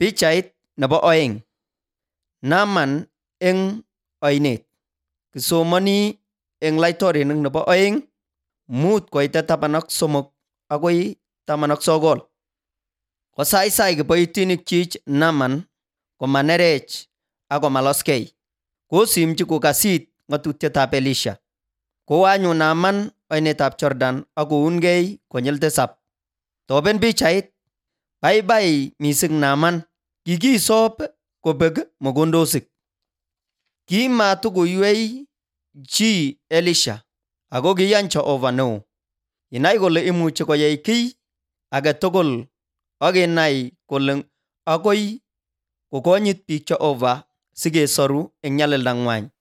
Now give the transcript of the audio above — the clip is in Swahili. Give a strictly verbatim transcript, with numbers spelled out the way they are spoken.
Pichait nebo oeng. Naaman eng oinet. Kisomani eng laitorinik nebo oeng, mut koite taman ak somok agoi taman ak sogol. Kosaisai kiboitinikchich Naaman komanerech ak komaloskei. Kosimchi kokasit ng'atutietab Elisha. Kowo anyun Naaman oinetab Jordan ak koungei konyil tisab. Toben pichait, baibai mising Naaman. Kikisob kobek mogondosik. Kimatukuywei chi Elisha, ako kiyan Jehova neo. Kinai kole imuchi koyai kiy age tugul ak kinai kole agoi kokonyit biik Jehova sikesoru eng nyalildang'wany